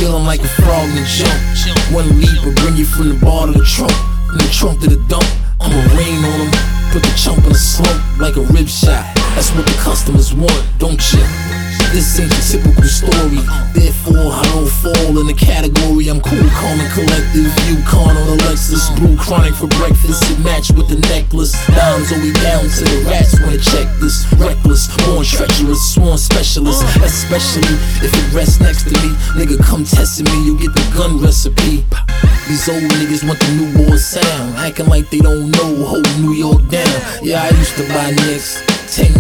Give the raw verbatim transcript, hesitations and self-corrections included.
feeling like a frog in the jump. One leap will bring you from the bar to the trunk, from the trunk to the dump. I'ma rain on them, put the chump in a slump like a rib shot. That's what the customers want, don't you? This ain't your typical story, therefore I don't fall in the category. I'm cool, calm and collective, Yukon on a Lexus, brew chronic for breakfast, it match with the necklace. Dimes all we down to the rats wanna check this. Reckless, born treacherous, sworn specialist, especially if it rests next to me. Nigga, come testing me, you'll get the gun recipe. These old niggas want the new boy sound, acting like they don't know, hold New York down. Yeah, I used to buy Knicks ten